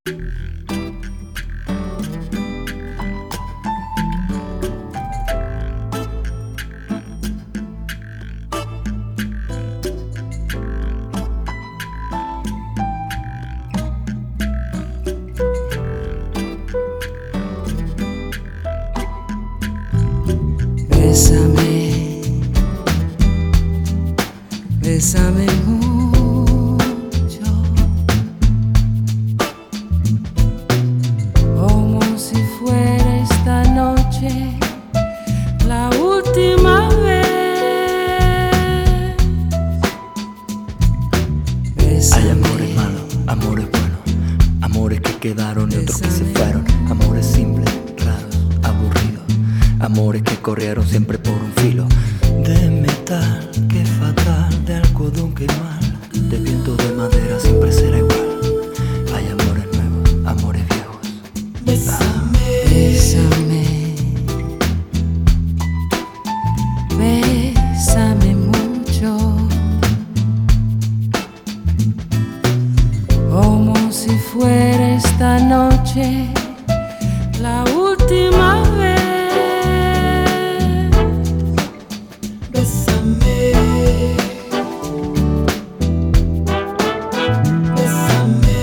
Bésame, bésame mucho, como si fuera esta noche la última vez. Bésame. Hay amores malos, amores buenos, amores que quedaron y otros que se fueron, amores simples, raros, aburridos, amores que corrieron siempre por un filo de metal, que fatal, de algodón que mal, de viento de madera siempre será igual. Hay amores nuevos, amores viejos. Bésame, bésame mucho, como si fuera esta noche la última vez. Bésame, bésame.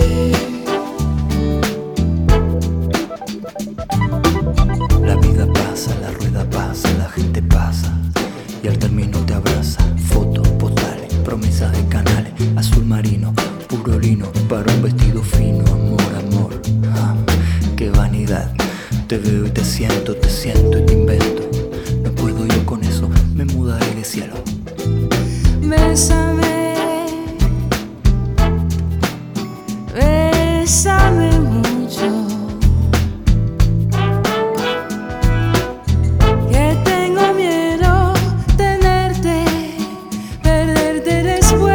La vida pasa, la rueda pasa, la gente pasa y al término te abraza. Fotos, postales, promesas de canales, azul marino, puro lino para un vestido fino. Amor, amor, qué vanidad. Te veo y te siento y te invento. No puedo yo con eso, me mudaré de cielo. Bésame, bésame mucho, que tengo miedo tenerte, perderte después.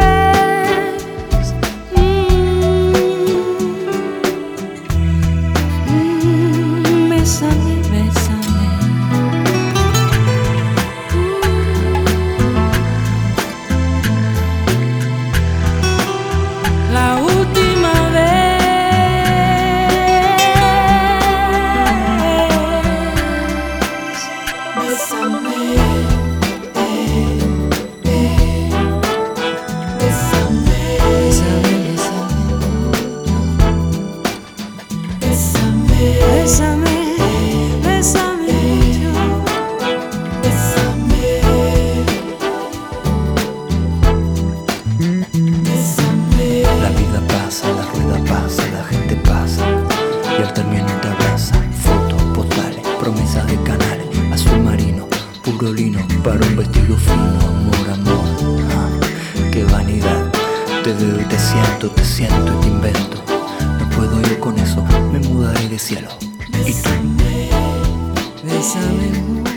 Bésame, bésame. La última vez. Bésame, bésame, bésame, bésame, bésame, bésame mucho, bésame, bésame. La vida pasa, la rueda pasa, la gente pasa y al término te abraza. Fotos, postales, promesas de canales, azul marino, puro lino para un vestido fino. Amor, amor, qué vanidad. Te veo y te siento y te invento. No puedo yo con eso, me mudaré de cielo. ¿Y tú? Bésame mucho.